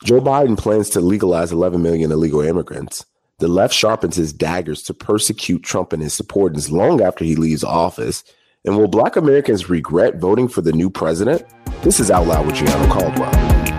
Joe Biden plans to legalize 11 million illegal immigrants. The left sharpens his daggers to persecute Trump and his supporters long after he leaves office. And will Black Americans regret voting for the new president? This is Out Loud with Gianno Caldwell.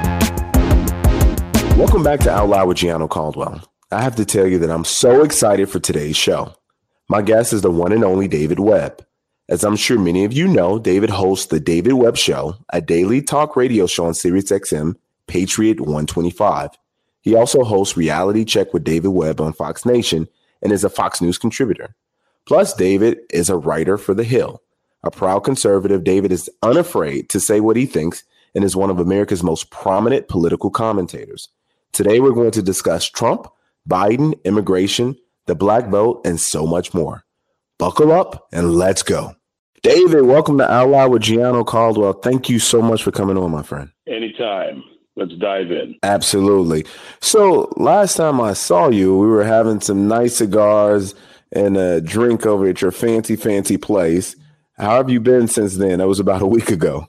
Welcome back to Out Loud with Gianno Caldwell. I have to tell you that I'm so excited for today's show. My guest is the one and only David Webb. As I'm sure many of you know, David hosts the David Webb Show, a daily talk radio show on SiriusXM, Patriot 125. He also hosts Reality Check with David Webb on Fox Nation and is a Fox News contributor. Plus, David is a writer for The Hill. A proud conservative, David is unafraid to say what he thinks and is one of America's most prominent political commentators. Today, we're going to discuss Trump, Biden, immigration, the black vote, and so much more. Buckle up and let's go. David, welcome to Out Loud with Gianno Caldwell. Thank you so much for coming on, my friend. Anytime. Let's dive in. Absolutely. So last time I saw you, we were having some nice cigars and a drink over at your fancy place. How have you been since then? That was about a week ago.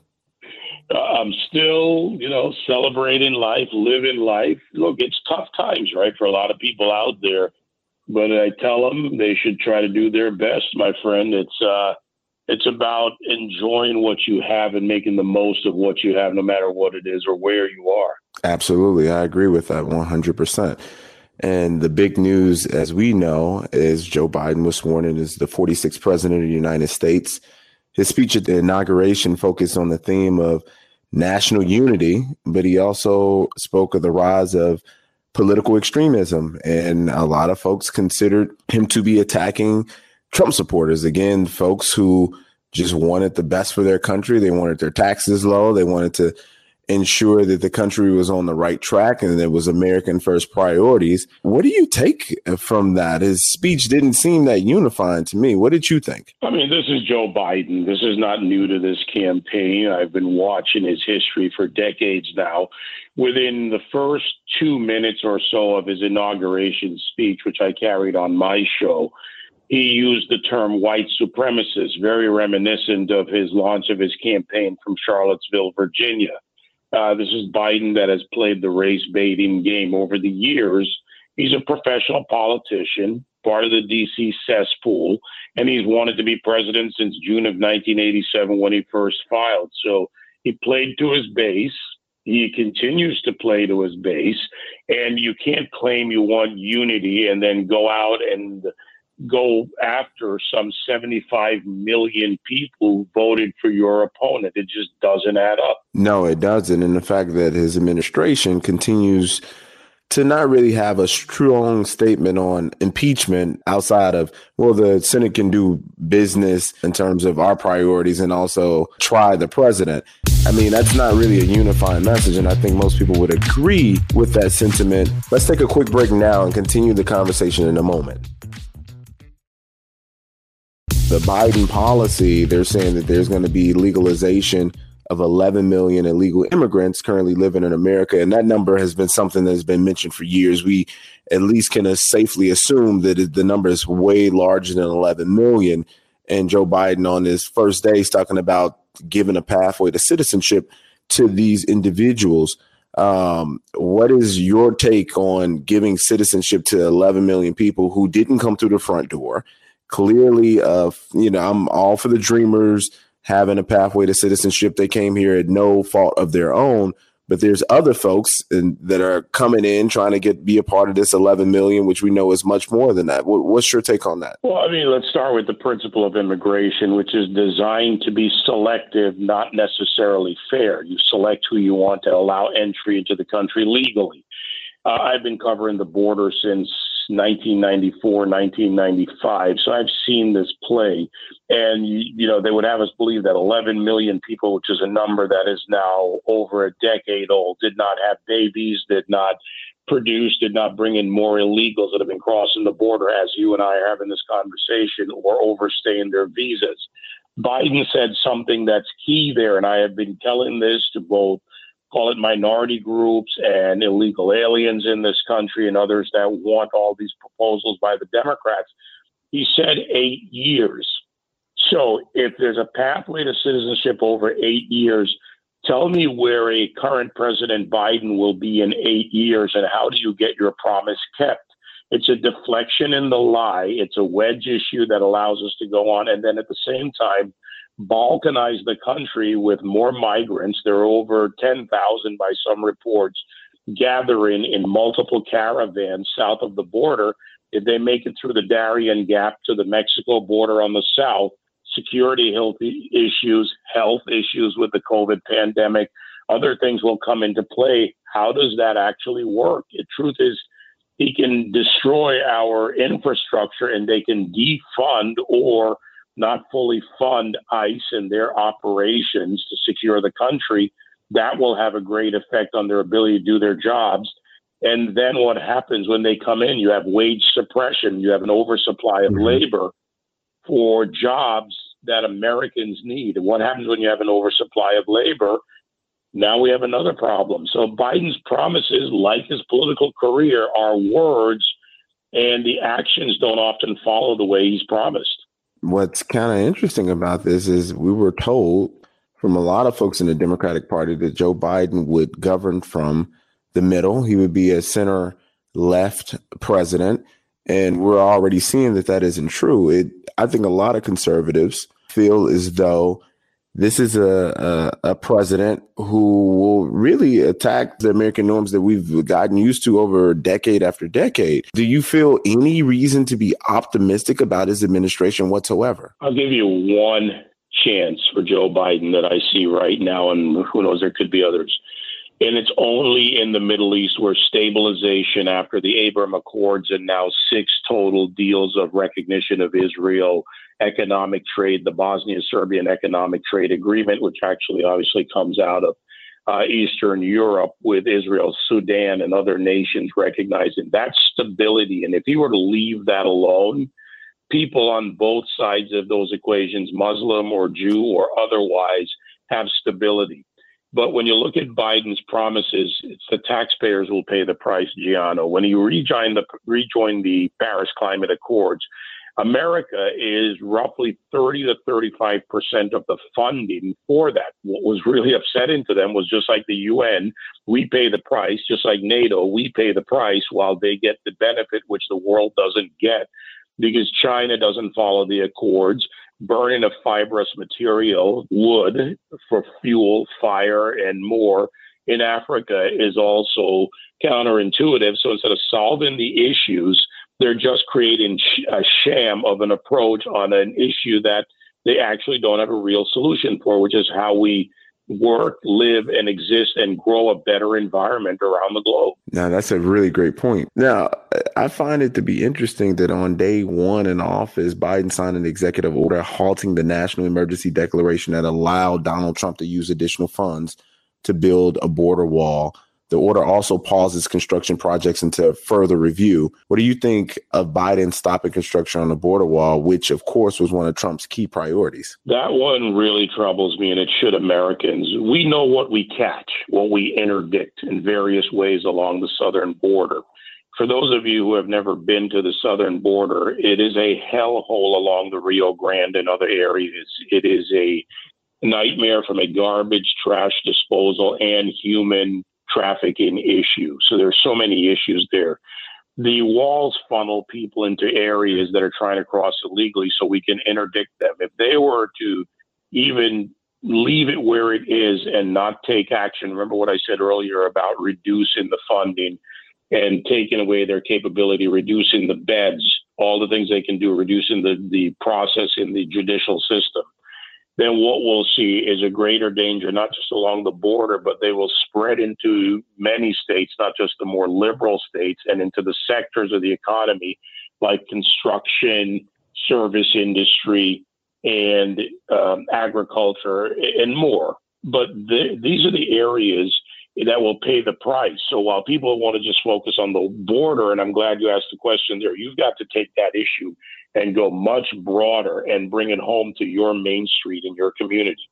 I'm still, celebrating life, living life. Look, it's tough times, right, for a lot of people out there. But I tell them they should try to do their best, my friend. It's about enjoying what you have and making the most of what you have, no matter what it is or where you are. Absolutely. I agree with that 100%. And the big news, as we know, is Joe Biden was sworn in as the 46th president of the United States. His speech at the inauguration focused on the theme of national unity, but he also spoke of the rise of political extremism. And a lot of folks considered him to be attacking Trump supporters. Again, folks who just wanted the best for their country. They wanted their taxes low. They wanted to ensure that the country was on the right track and it was American first priorities. What do you take from that? His speech didn't seem that unifying to me. What did you think? I mean, this is Joe Biden. This is not new to this campaign. I've been watching his history for decades now. Within the first 2 minutes or so of his inauguration speech, which I carried on my show, he used the term white supremacist, very reminiscent of his launch of his campaign from Charlottesville, Virginia. This is Biden that has played the race baiting game over the years. He's a professional politician, part of the D.C. cesspool, and he's wanted to be president since June of 1987 when he first filed. So he played to his base. He continues to play to his base, and you can't claim you want unity and then go out and go after some 75 million people who voted for your opponent. It just doesn't add up. No, it doesn't. And the fact that his administration continues to not really have a strong statement on impeachment outside of, well, the Senate can do business in terms of our priorities and also try the president. I mean, that's not really a unifying message. And I think most people would agree with that sentiment. Let's take a quick break now and continue the conversation in a moment. The Biden policy, they're saying that there's going to be legalization of 11 million illegal immigrants currently living in America. And that number has been something that has been mentioned for years. We at least can safely assume that the number is way larger than 11 million. And Joe Biden on his first day is talking about giving a pathway to citizenship to these individuals. What is your take on giving citizenship to 11 million people who didn't come through the front door? Clearly, I'm all for the dreamers having a pathway to citizenship. They came here at no fault of their own, but there's other folks that are coming in trying to be a part of this 11 million, which we know is much more than that. What's your take on that? Well, I mean, let's start with the principle of immigration, which is designed to be selective, not necessarily fair. You select who you want to allow entry into the country legally. I've been covering the border since 1994, 1995. So I've seen this play. And, they would have us believe that 11 million people, which is a number that is now over a decade old, did not have babies, did not produce, did not bring in more illegals that have been crossing the border as you and I are having this conversation, or overstaying their visas. Biden said something that's key there. And I have been telling this to both, call it minority groups and illegal aliens in this country and others that want all these proposals by the Democrats. He said 8 years. So if there's a pathway to citizenship over 8 years, Tell me where a current President Biden will be in 8 years, and how do you get your promise kept? It's a deflection in the lie. It's a wedge issue that allows us to go on, and then at the same time, balkanize the country with more migrants. There are over 10,000 by some reports gathering in multiple caravans south of the border. If they make it through the Darien Gap to the Mexico border on the south, security health issues with the COVID pandemic, other things will come into play. How does that actually work? The truth is, he can destroy our infrastructure and they can defund or not fully fund ICE and their operations to secure the country. That will have a great effect on their ability to do their jobs. And then what happens when they come in? You have wage suppression. You have an oversupply of labor for jobs that Americans need. And what happens when you have an oversupply of labor? Now we have another problem. So Biden's promises, like his political career, are words, and the actions don't often follow the way he's promised. What's kind of interesting about this is we were told from a lot of folks in the Democratic Party that Joe Biden would govern from the middle. He would be a center-left president, and we're already seeing that isn't true. I think a lot of conservatives feel as though this is a president who will really attack the American norms that we've gotten used to over decade after decade. Do you feel any reason to be optimistic about his administration whatsoever? I'll give you one chance for Joe Biden that I see right now, and who knows, there could be others. And it's only in the Middle East where stabilization after the Abraham Accords and now 6 total deals of recognition of Israel, economic trade, the Bosnia-Serbian economic trade agreement, which actually obviously comes out of Eastern Europe with Israel, Sudan, and other nations recognizing that stability. And if he were to leave that alone, people on both sides of those equations, Muslim or Jew or otherwise, have stability. But when you look at Biden's promises, it's the taxpayers will pay the price, Giano. When he rejoined the Paris Climate Accords, America is roughly 30 to 35% of the funding for that. What was really upsetting to them was, just like the UN, we pay the price, just like NATO, we pay the price while they get the benefit, which the world doesn't get, because China doesn't follow the accords. Burning of fibrous material, wood for fuel, fire, and more in Africa is also counterintuitive. So instead of solving the issues, they're just creating a sham of an approach on an issue that they actually don't have a real solution for, which is how we work, live, and exist and grow a better environment around the globe. Now, that's a really great point. Now, I find it to be interesting that on day one in office, Biden signed an executive order halting the national emergency declaration that allowed Donald Trump to use additional funds to build a border wall. The order also pauses construction projects until further review. What do you think of Biden stopping construction on the border wall, which, of course, was one of Trump's key priorities? That one really troubles me, and it should Americans. We know what we catch, what we interdict in various ways along the southern border. For those of you who have never been to the southern border, it is a hellhole along the Rio Grande and other areas. It is a nightmare from a garbage, trash disposal, and human trafficking issue. So there's so many issues there. The walls funnel people into areas that are trying to cross illegally so we can interdict them. If they were to even leave it where it is and not take action, remember what I said earlier about reducing the funding and taking away their capability, reducing the beds, all the things they can do, reducing the process in the judicial system, then what we'll see is a greater danger, not just along the border, but they will spread into many states, not just the more liberal states, and into the sectors of the economy like construction, service industry, and agriculture, and more. But these are the areas that will pay the price. So while people want to just focus on the border, and I'm glad you asked the question there, you've got to take that issue and go much broader and bring it home to your main street in your community.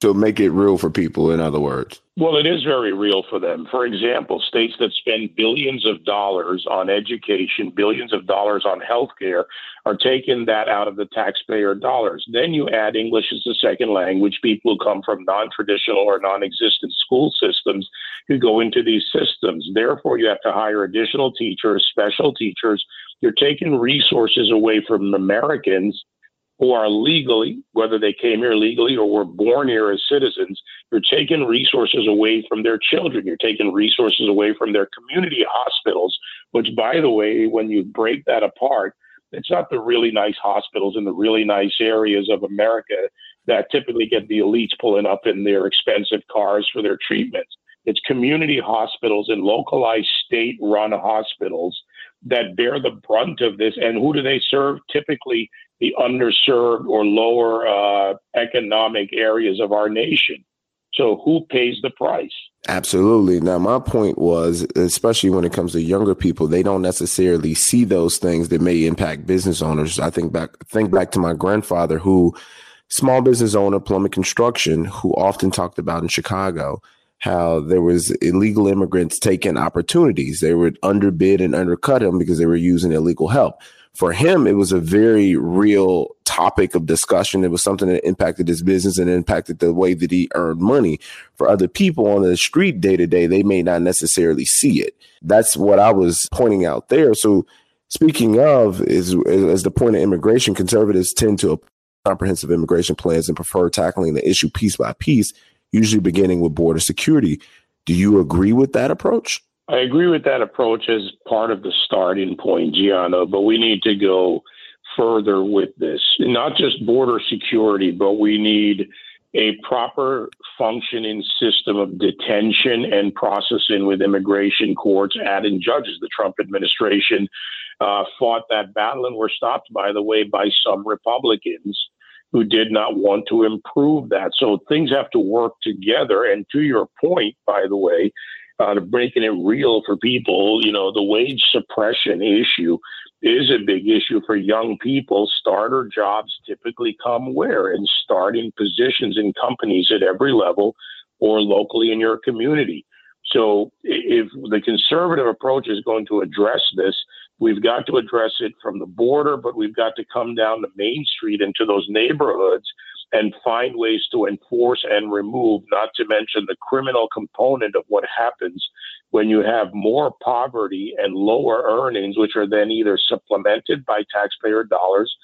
To make it real for people, in other words. Well, it is very real for them. For example, states that spend billions of dollars on education, billions of dollars on healthcare, are taking that out of the taxpayer dollars. Then you add English as a second language. People who come from non-traditional or non-existent school systems who go into these systems. Therefore, you have to hire additional teachers, special teachers. You're taking resources away from Americans who are legally, whether they came here legally or were born here as citizens. You're taking resources away from their children. You're taking resources away from their community hospitals, which, by the way, when you break that apart, it's not the really nice hospitals in the really nice areas of America that typically get the elites pulling up in their expensive cars for their treatments. It's community hospitals and localized state-run hospitals that bear the brunt of this. And who do they serve? Typically the underserved or lower economic areas of our nation. So who pays the price? Absolutely. Now, my point was, especially when it comes to younger people, they don't necessarily see those things that may impact business owners. I think back to my grandfather, who small business owner, plumbing construction, who often talked about in Chicago how there was illegal immigrants taking opportunities. They would underbid and undercut him because they were using illegal help. For him, it was a very real topic of discussion. It was something that impacted his business and impacted the way that he earned money. For other people on the street day to day, they may not necessarily see it. That's what I was pointing out there. So speaking of, is the point of immigration, conservatives tend to oppose comprehensive immigration plans and prefer tackling the issue piece by piece, usually beginning with border security. Do you agree with that approach? I agree with that approach as part of the starting point, Gianno, but we need to go further with this. Not just border security, but we need a proper functioning system of detention and processing with immigration courts, adding judges. The Trump administration fought that battle and were stopped, by the way, by some Republicans who did not want to improve that. So things have to work together. And to your point, by the way, to making it real for people, the wage suppression issue is a big issue for young people. Starter jobs typically come where? In starting positions in companies at every level or locally in your community. So if the conservative approach is going to address this, we've got to address it from the border, but we've got to come down to Main Street into those neighborhoods and find ways to enforce and remove, not to mention the criminal component of what happens when you have more poverty and lower earnings, which are then either supplemented by taxpayer dollars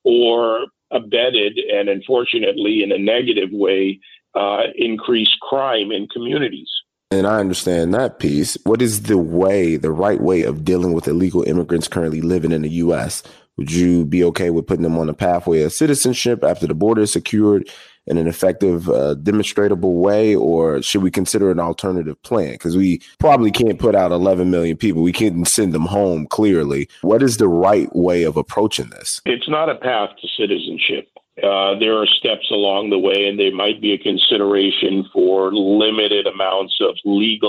or abetted and, unfortunately, in a negative way, increased crime in communities. And I understand that piece. What is the right way of dealing with illegal immigrants currently living in the U.S.? Would you be okay with putting them on a pathway of citizenship after the border is secured in an effective, demonstrable way, or should we consider an alternative plan? Because we probably can't put out 11 million people. We can't send them home, clearly. What is the right way of approaching this? It's not a path to citizenship. There are steps along the way, and there might be a consideration for limited amounts of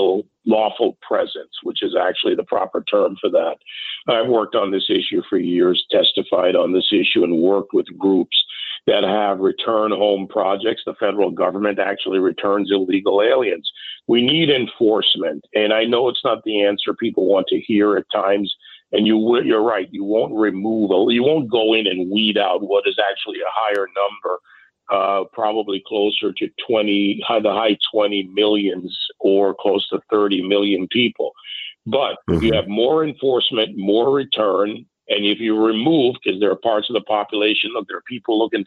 lawful presence, which is actually the proper term for that. I've worked on this issue for years, testified on this issue, and worked with groups that have return home projects. The federal government actually returns illegal aliens. We need enforcement, and I know it's not the answer people want to hear at times. And you're right. You won't go in and weed out what is actually a higher number, probably closer to the high 20 millions or close to 30 million people. But if you have more enforcement, more return, and if you remove, because there are parts of the population, look, there are people looking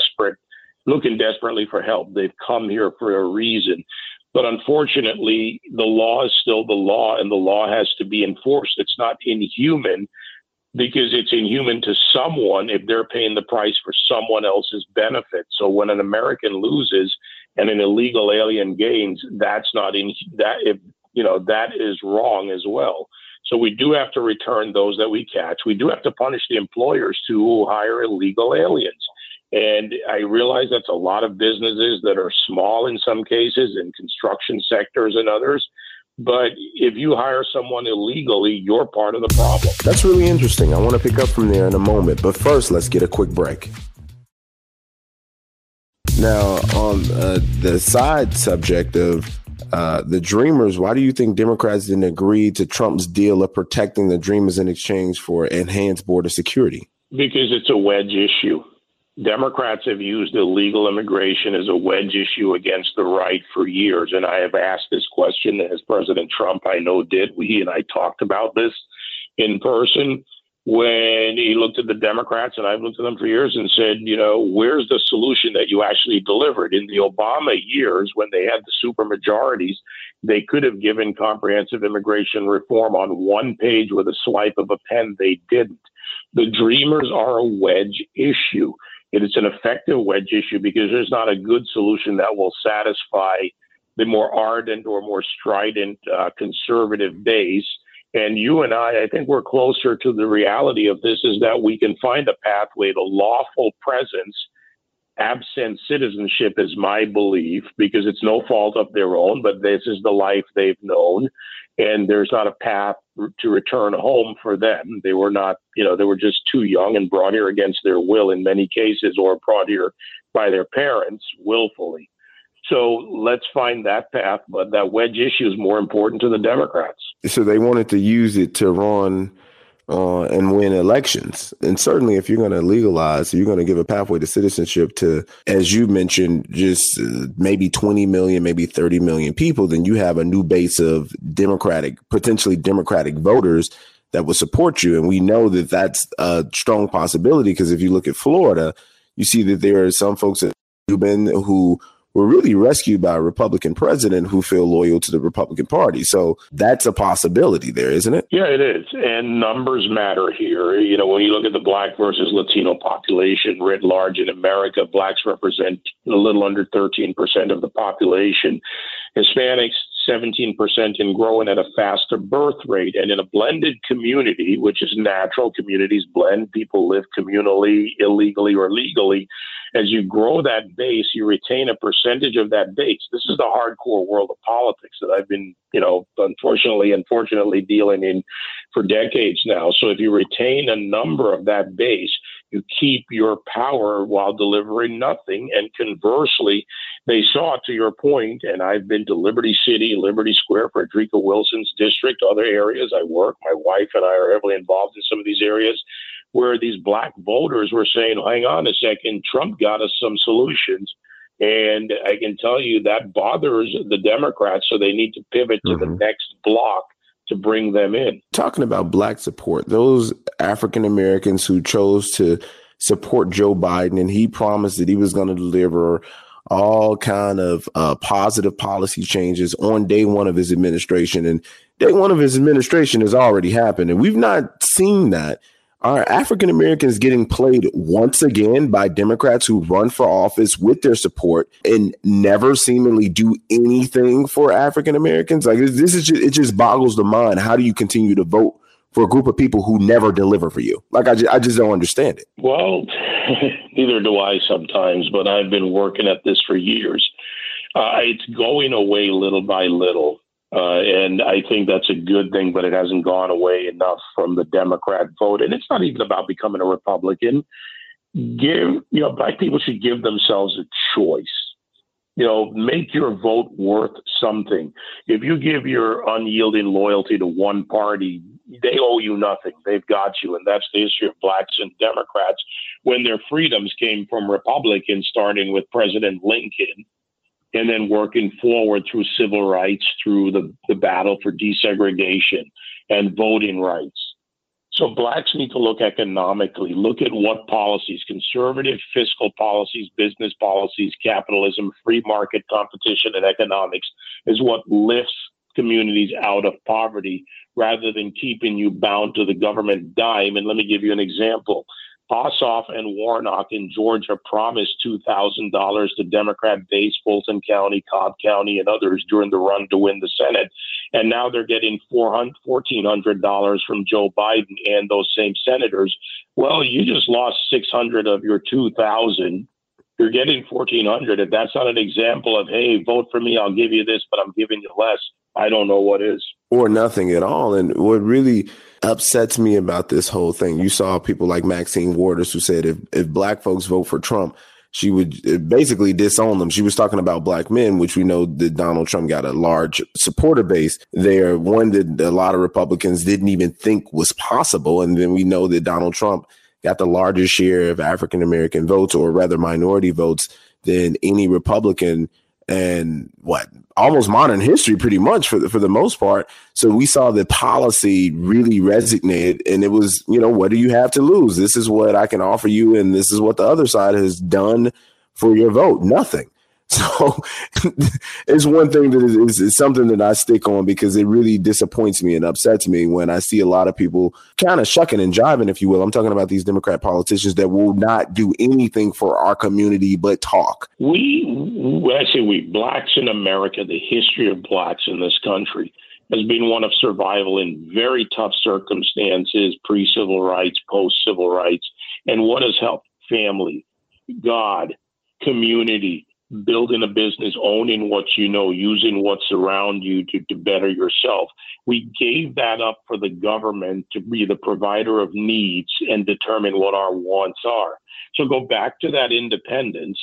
desperately for help. They've come here for a reason. But unfortunately, the law is still the law, and the law has to be enforced. It's not inhuman, because it's inhuman to someone if they're paying the price for someone else's benefit. So when an American loses and an illegal alien gains, that is wrong as well. So we do have to return those that we catch. We do have to punish the employers too who hire illegal aliens. And I realize that's a lot of businesses that are small in some cases, in construction sectors and others. But if you hire someone illegally, you're part of the problem. That's really interesting. I want to pick up from there in a moment. But first, let's get a quick break. Now, on the side subject of the Dreamers, why do you think Democrats didn't agree to Trump's deal of protecting the Dreamers in exchange for enhanced border security? Because it's a wedge issue. Democrats have used illegal immigration as a wedge issue against the right for years. And I have asked this question as President Trump, I know, did. He and I talked about this in person when he looked at the Democrats, and I've looked at them for years and said, where's the solution that you actually delivered? In the Obama years, when they had the supermajorities, they could have given comprehensive immigration reform on one page with a swipe of a pen. They didn't. The Dreamers are a wedge issue. It is an effective wedge issue because there's not a good solution that will satisfy the more ardent or more strident conservative base. And you and I think we're closer to the reality of this, is that we can find a pathway to lawful presence, absent citizenship is my belief, because it's no fault of their own, but this is the life they've known. And there's not a path to return home for them. They were not, they were just too young and brought here against their will in many cases, or brought here by their parents willfully. So let's find that path. But that wedge issue is more important to the Democrats. So they wanted to use it to run and win elections. And certainly if you're going to legalize, you're going to give a pathway to citizenship to, as you mentioned, just maybe 20 million, maybe 30 million people, then you have a new base of potentially Democratic voters that will support you. And we know that that's a strong possibility, because if you look at Florida, you see that there are some folks who were really rescued by a Republican president who feel loyal to the Republican Party. So that's a possibility there, isn't it? Yeah, it is. And numbers matter here. When you look at the Black versus Latino population writ large in America, Blacks represent a little under 13% of the population. Hispanics, 17%, and growing at a faster birth rate. And in a blended community, which is natural, communities blend, people live communally, illegally or legally. As you grow that base, you retain a percentage of that base. This is the hardcore world of politics that I've been, unfortunately dealing in for decades now. So if you retain a number of that base, you keep your power while delivering nothing. And conversely, they saw, to your point, and I've been to Liberty City, Liberty Square, Frederica Wilson's district, other areas I work. My wife and I are heavily involved in some of these areas, where these Black voters were saying, hang on a second, Trump got us some solutions. And I can tell you that bothers the Democrats, so they need to pivot to the next block to bring them in. Talking about Black support, those African Americans who chose to support Joe Biden, and he promised that he was going to deliver all kind of positive policy changes on day one of his administration. And day one of his administration has already happened, and we've not seen that. Are African Americans getting played once again by Democrats who run for office with their support and never seemingly do anything for African Americans? Like, it just boggles the mind. How do you continue to vote for a group of people who never deliver for you? Like, I just don't understand it. Well, neither do I sometimes, but I've been working at this for years. It's going away little by little. And I think that's a good thing, but it hasn't gone away enough from the Democrat vote. And it's not even about becoming a Republican. Black people should give themselves a choice. Make your vote worth something. If you give your unyielding loyalty to one party, they owe you nothing. They've got you. And that's the history of Blacks and Democrats when their freedoms came from Republicans, starting with President Lincoln, and then working forward through civil rights, through the battle for desegregation and voting rights. So Blacks need to look economically, look at what policies, conservative fiscal policies, business policies, capitalism, free market competition, and economics is what lifts communities out of poverty rather than keeping you bound to the government dime. And let me give you an example. Ossoff and Warnock in Georgia promised $2,000 to Democrat-based Fulton County, Cobb County, and others during the run to win the Senate. And now they're getting $1,400 from Joe Biden and those same senators. Well, you just lost $600 of your $2,000. You're getting $1,400. If that's not an example of, hey, vote for me, I'll give you this, but I'm giving you less, I don't know what is. Or nothing at all. And what really upsets me about this whole thing, you saw people like Maxine Waters who said if Black folks vote for Trump, she would basically disown them. She was talking about black men, which we know that Donald Trump got a large supporter base there, one that a lot of Republicans didn't even think was possible. And then we know that Donald Trump got the largest share of African-American votes, or rather minority votes, than any Republican and almost modern history, pretty much for the most part. So we saw the policy really resonate, and it was, what do you have to lose? This is what I can offer you, and this is what the other side has done for your vote. Nothing. So it's one thing that is something that I stick on, because it really disappoints me and upsets me when I see a lot of people kind of shucking and jiving, if you will. I'm talking about these Democrat politicians that will not do anything for our community but talk. I say we, blacks in America, the history of blacks in this country has been one of survival in very tough circumstances, pre-civil rights, post-civil rights. And what has helped? Family, God, community, building a business, owning what you know, using what's around you to better yourself. We gave that up for the government to be the provider of needs and determine what our wants are. So go back to that independence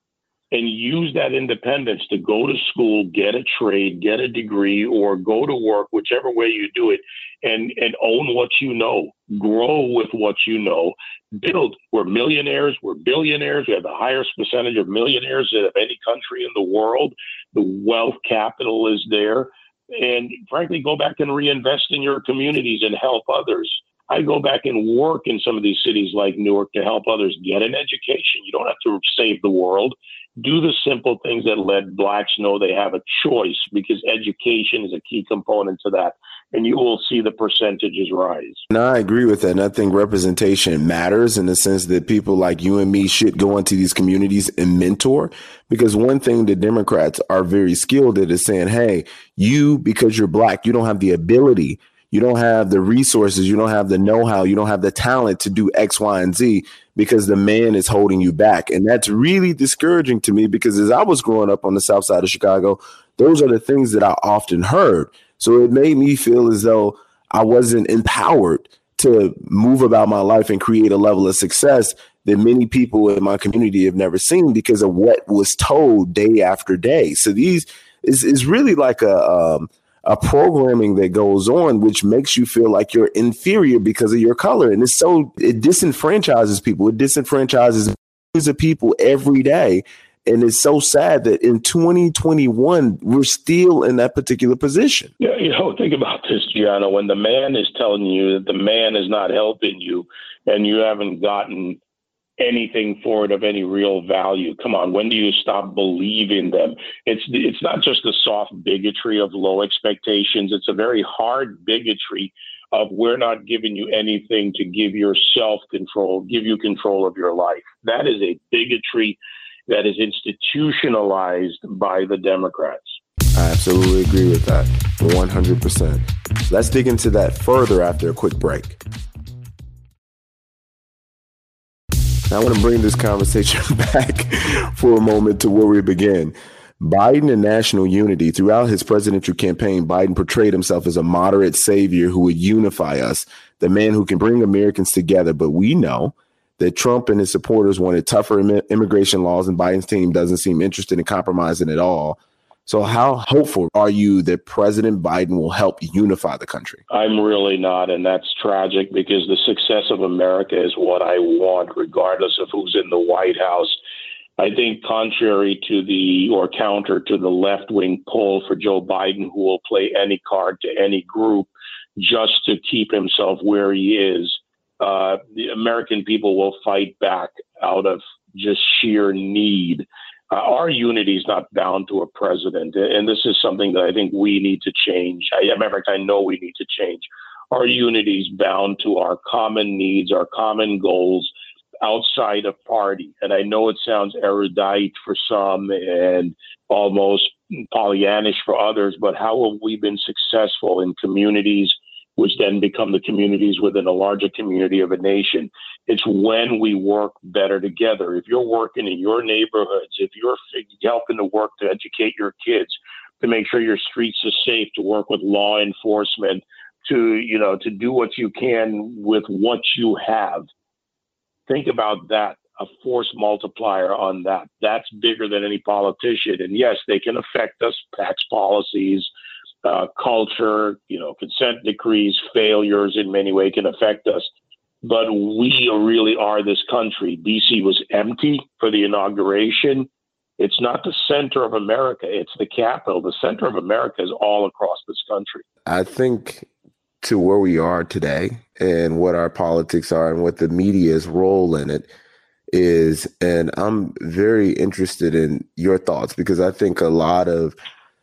and use that independence to go to school, get a trade, get a degree, or go to work, whichever way you do it, and own what you know, grow with what you know, build. We're millionaires, we're billionaires. We have the highest percentage of millionaires of any country in the world. The wealth capital is there. And frankly, go back and reinvest in your communities and help others. I go back and work in some of these cities like Newark to help others get an education. You don't have to save the world. Do the simple things that let blacks know they have a choice, because education is a key component to that. And you will see the percentages rise. And I agree with that. And I think representation matters in the sense that people like you and me should go into these communities and mentor. Because one thing the Democrats are very skilled at is saying, hey, you, because you're black, you don't have the ability, you don't have the resources, you don't have the know-how, you don't have the talent to do X, Y, and Z, because the man is holding you back. And that's really discouraging to me, because as I was growing up on the south side of Chicago, those are the things that I often heard. So it made me feel as though I wasn't empowered to move about my life and create a level of success that many people in my community have never seen, because of what was told day after day. So these is really like a programming that goes on, which makes you feel like you're inferior because of your color. And it disenfranchises people. It disenfranchises millions of people every day. And it's so sad that in 2021, we're still in that particular position. Yeah, think about this, Gianna. When the man is telling you that the man is not helping you and you haven't gotten anything for it of any real value, come on, when do you stop believing them? It's not just a soft bigotry of low expectations. It's a very hard bigotry of we're not giving you anything to give yourself control, give you control of your life. That is a bigotry that is institutionalized by the Democrats. I absolutely agree with that, 100%. Let's dig into that further after a quick break. Now, I want to bring this conversation back for a moment to where we began. Biden and national unity. Throughout his presidential campaign, Biden portrayed himself as a moderate savior who would unify us, the man who can bring Americans together. But we know that Trump and his supporters wanted tougher immigration laws, and Biden's team doesn't seem interested in compromising at all. So how hopeful are you that President Biden will help unify the country? I'm really not, and that's tragic, because the success of America is what I want, regardless of who's in the White House. I think counter to the left-wing poll for Joe Biden, who will play any card to any group just to keep himself where he is, the American people will fight back out of just sheer need. Our unity is not bound to a president, and this is something that I think we need to change. I know we need to change. Our unity is bound to our common needs, our common goals outside of party. And I know it sounds erudite for some and almost Pollyannish for others, but how have we been successful in communities which then become the communities within a larger community of a nation? It's when we work better together. If you're working in your neighborhoods, if you're helping to work to educate your kids, to make sure your streets are safe, to work with law enforcement, to do what you can with what you have. Think about that a force multiplier on that. That's bigger than any politician. And yes, they can affect us, tax policies, culture, consent decrees, failures in many ways can affect us. But we really are this country. DC was empty for the inauguration. It's not the center of America. It's the capital. The center of America is all across this country. I think to where we are today and what our politics are and what the media's role in it is, and I'm very interested in your thoughts, because I think a lot of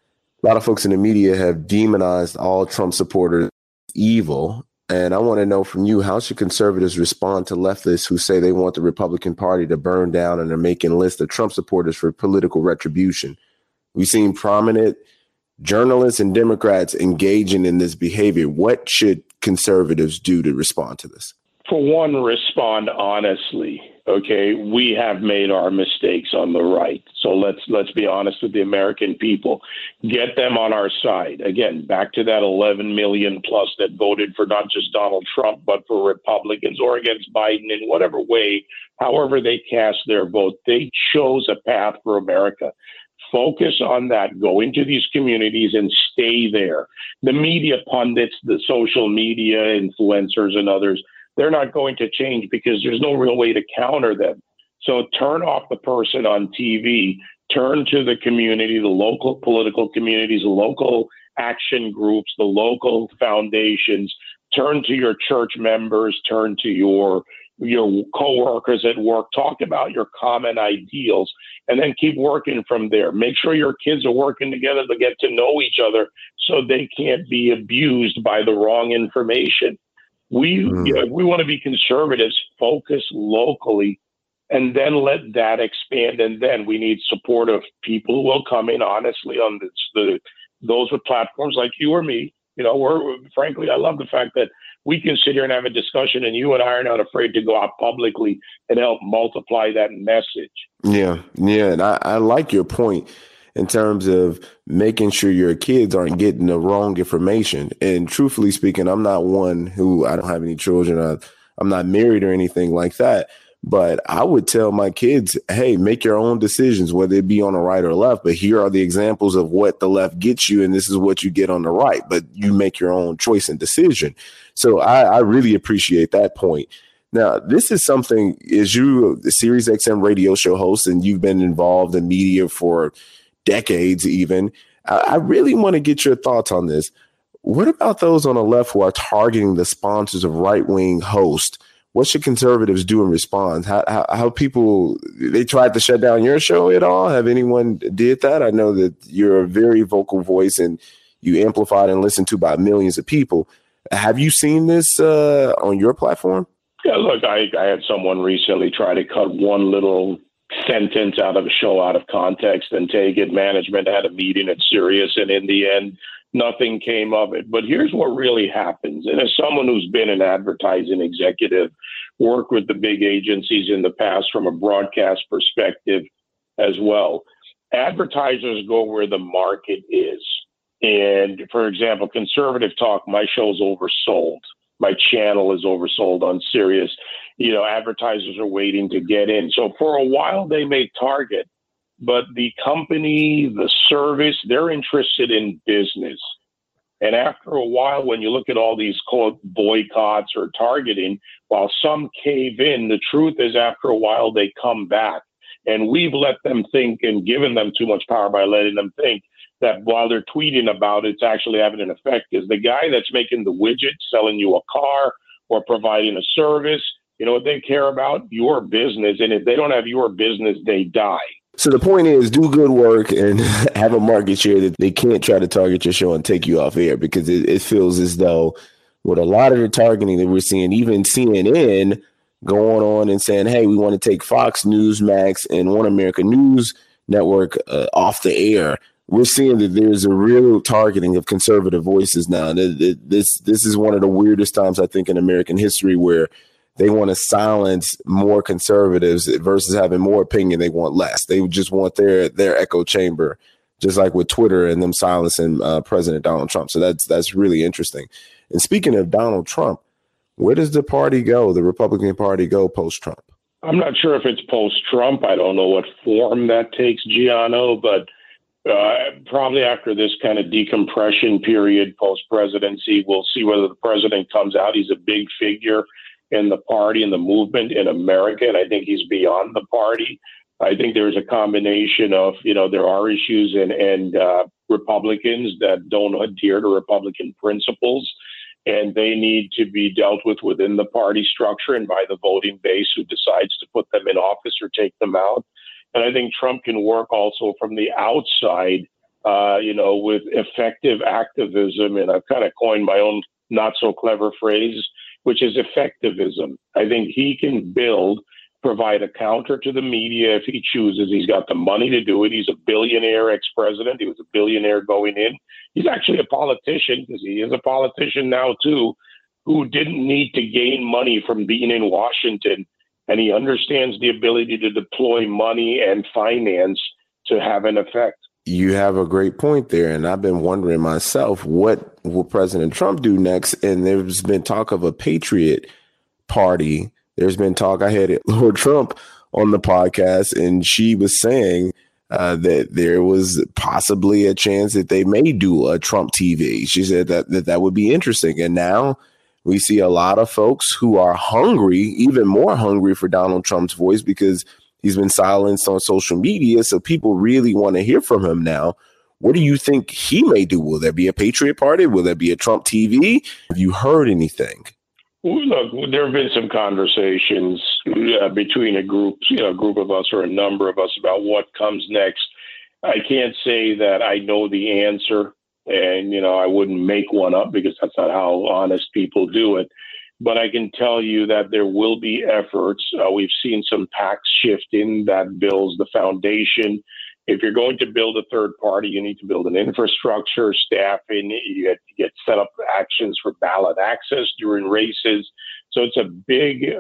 folks in the media have demonized all Trump supporters evil. And I want to know from you, how should conservatives respond to leftists who say they want the Republican Party to burn down and are making lists of Trump supporters for political retribution? We've seen prominent journalists and Democrats engaging in this behavior. What should conservatives do to respond to this? For one, respond honestly. Okay, we have made our mistakes on the right. So let's be honest with the American people. Get them on our side. Again, back to that 11 million plus that voted for not just Donald Trump, but for Republicans or against Biden in whatever way, however they cast their vote. They chose a path for America. Focus on that. Go into these communities and stay there. The media pundits, the social media influencers and others, they're not going to change because there's no real way to counter them. So turn off the person on TV, turn to the community, the local political communities, the local action groups, the local foundations, turn to your church members, turn to your coworkers at work, talk about your common ideals, and then keep working from there. Make sure your kids are working together to get to know each other so they can't be abused by the wrong information. We want to be conservatives, focus locally, and then let that expand. And then we need support of people who will come in honestly on those with platforms like you or me. Frankly, I love the fact that we can sit here and have a discussion, and you and I are not afraid to go out publicly and help multiply that message. Yeah. And I like your point in terms of making sure your kids aren't getting the wrong information. And truthfully speaking, I'm not one who, I don't have any children. I'm not married or anything like that. But I would tell my kids, hey, make your own decisions, whether it be on the right or left. But here are the examples of what the left gets you, and this is what you get on the right. But you make your own choice and decision. So I really appreciate that point. Now, this is something, as you, the Sirius XM radio show host, and you've been involved in media for decades even. I really want to get your thoughts on this. What about those on the left who are targeting the sponsors of right-wing hosts? What should conservatives do in response? How people, they tried to shut down your show at all? Have anyone did that? I know that you're a very vocal voice and you amplified and listened to by millions of people. Have you seen this on your platform? Yeah, look, I had someone recently try to cut one little sentence out of a show out of context and take it. Management had a meeting at Sirius, and in the end, nothing came of it. But here's what really happens. And as someone who's been an advertising executive, worked with the big agencies in the past from a broadcast perspective as well, advertisers go where the market is. And for example, conservative talk, my show's oversold. My channel is oversold on Sirius. Advertisers are waiting to get in. So for a while, they may target, but the company, the service, they're interested in business. And after a while, when you look at all these quote boycotts or targeting, while some cave in, the truth is after a while, they come back. And we've let them think and given them too much power by letting them think that while they're tweeting about it, it's actually having an effect. Is the guy that's making the widget, selling you a car or providing a service, you know what they care about? Your business. And if they don't have your business, they die. So the point is, do good work and have a market share that they can't try to target your show and take you off air, because it feels as though with a lot of the targeting that we're seeing, even CNN going on and saying, hey, we want to take Fox, Newsmax, and One America News Network off the air. We're seeing that there's a real targeting of conservative voices now. This is one of the weirdest times, I think, in American history where they want to silence more conservatives versus having more opinion. They want less. They just want their echo chamber, just like with Twitter and them silencing President Donald Trump. So that's really interesting. And speaking of Donald Trump, where does the party go, the Republican Party go post-Trump? I'm not sure if it's post-Trump. I don't know what form that takes, Giano, but probably after this kind of decompression period post-presidency, we'll see whether the president comes out. He's a big figure in the party and the movement in America, and I think he's beyond the party. I think there's a combination of, there are issues and Republicans that don't adhere to Republican principles, and they need to be dealt with within the party structure and by the voting base who decides to put them in office or take them out. And I think Trump can work also from the outside, with effective activism. And I've kind of coined my own not so clever phrase, which is effectivism. I think he can provide a counter to the media if he chooses. He's got the money to do it. He's a billionaire ex-president. He was a billionaire going in. He's actually a politician, because he is a politician now too, who didn't need to gain money from being in Washington. And he understands the ability to deploy money and finance to have an effect. You have a great point there. And I've been wondering myself, what will President Trump do next? And there's been talk of a Patriot Party. There's been talk. I had Lord Trump on the podcast, and she was saying that there was possibly a chance that they may do a Trump TV. She said that would be interesting. And now we see a lot of folks who are hungry, even more hungry for Donald Trump's voice, because he's been silenced on social media. So people really want to hear from him now. What do you think he may do? Will there be a Patriot Party? Will there be a Trump TV? Have you heard anything? Look, there have been some conversations between a group of us or a number of us about what comes next. I can't say that I know the answer, and, I wouldn't make one up, because that's not how honest people do it. But I can tell you that there will be efforts. We've seen some PACs shift in that builds the foundation. If you're going to build a third party, you need to build an infrastructure, staffing. You have to get set up actions for ballot access during races. So it's a big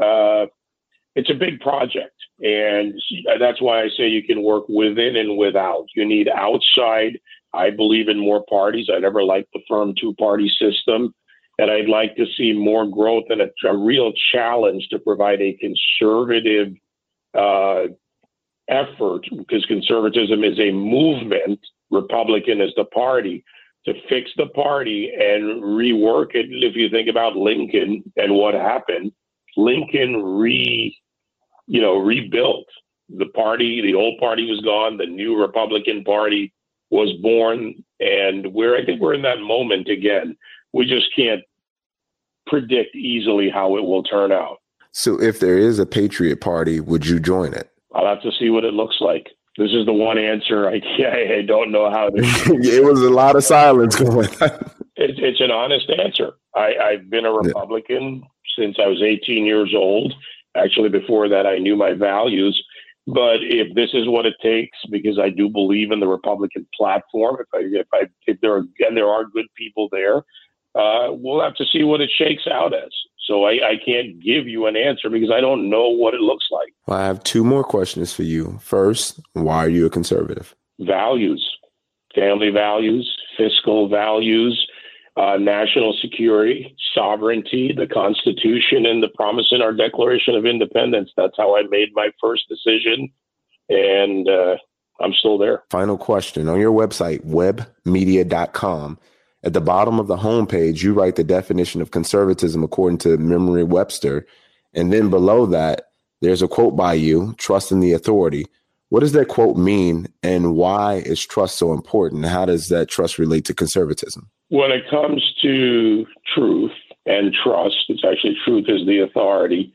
project, and that's why I say you can work within and without. You need outside. I believe in more parties. I never liked the firm two-party system, and I'd like to see more growth and a real challenge to provide a conservative effort, because conservatism is a movement, Republican is the party, to fix the party and rework it. If you think about Lincoln and what happened, Lincoln rebuilt the party. The old party was gone. The new Republican Party was born. And I think we're in that moment again. We just can't predict easily how it will turn out. So if there is a Patriot Party, would you join it? I'll have to see what it looks like. This is the one answer. I don't know how to. It was a lot of silence going on. It's an honest answer. I've been a Republican since I was 18 years old. Actually, before that, I knew my values. But if this is what it takes, because I do believe in the Republican platform, if there are good people there, we'll have to see what it shakes out as. So I can't give you an answer because I don't know what it looks like. Well, I have two more questions for you. First, why are you a conservative? Values, family values, fiscal values, national security, sovereignty, the Constitution, and the promise in our Declaration of Independence. That's how I made my first decision, and I'm still there. Final question. On your website, webmedia.com, at the bottom of the homepage, you write the definition of conservatism according to Merriam-Webster. And then below that, there's a quote by you, trust in the authority. What does that quote mean, and why is trust so important? How does that trust relate to conservatism? When it comes to truth and trust, it's actually truth is the authority.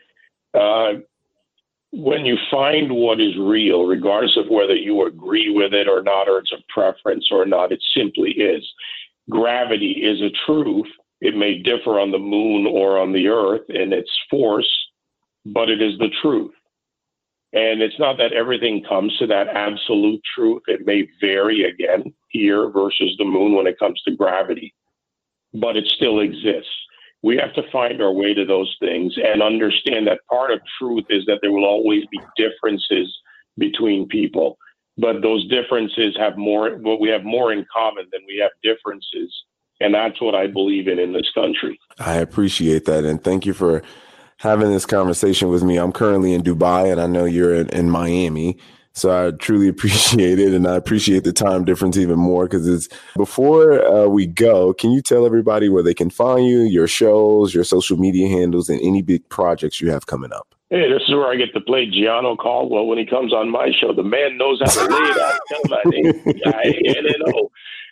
When you find what is real, regardless of whether you agree with it or not, or it's a preference or not, it simply is. Gravity is a truth. It may differ on the moon or on the earth in its force, but it is the truth. And it's not that everything comes to that absolute truth. It may vary again here versus the moon when it comes to gravity, but it still exists. We have to find our way to those things and understand that part of truth is that there will always be differences between people. But those differences have more, well, we have more in common than we have differences. And that's what I believe in this country. I appreciate that. And thank you for having this conversation with me. I'm currently in Dubai, and I know you're in Miami. So I truly appreciate it, and I appreciate the time difference even more because it's before we go. Can you tell everybody where they can find you, your shows, your social media handles, and any big projects you have coming up? Hey, this is where I get to play Gianno Caldwell when he comes on my show. The man knows how to lay it out. Tell my name, INNO.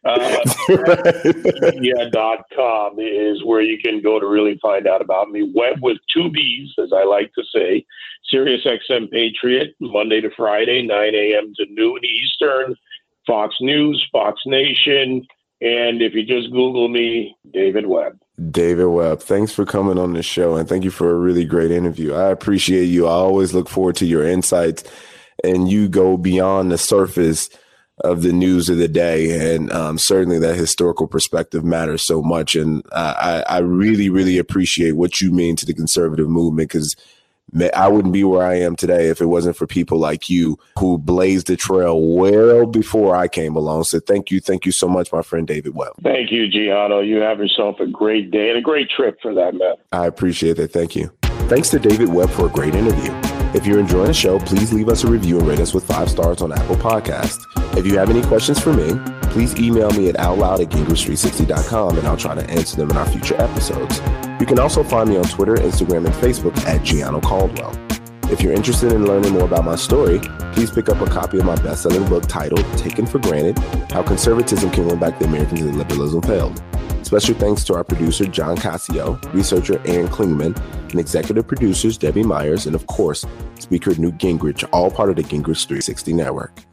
Media.com is where you can go to really find out about me. Web with two B's, as I like to say. Sirius XM Patriot, Monday to Friday, 9 a.m. to noon Eastern. Fox News, Fox Nation. And if you just Google me, David Webb. David Webb, thanks for coming on the show, and thank you for a really great interview. I appreciate you. I always look forward to your insights, and you go beyond the surface of the news of the day, and certainly that historical perspective matters so much. And I really, really appreciate what you mean to the conservative movement, because I wouldn't be where I am today if it wasn't for people like you who blazed the trail well before I came along. So thank you so much, my friend David Webb. Thank you, Gianno. You have yourself a great day and a great trip for that matter. I appreciate that. Thank you. Thanks to David Webb for a great interview. If you're enjoying the show, please leave us a review and rate us with 5 stars on Apple Podcasts. If you have any questions for me, please email me at outloud@gingrich360.com, and I'll try to answer them in our future episodes. You can also find me on Twitter, Instagram, and Facebook at Gianno Caldwell. If you're interested in learning more about my story, please pick up a copy of my best-selling book titled Taken for Granted: How Conservatism Can Win Back the Americans and Liberalism Failed. Special thanks to our producer, John Cassio, researcher Aaron Klingman, and executive producers Debbie Myers, and of course, Speaker Newt Gingrich, all part of the Gingrich 360 Network.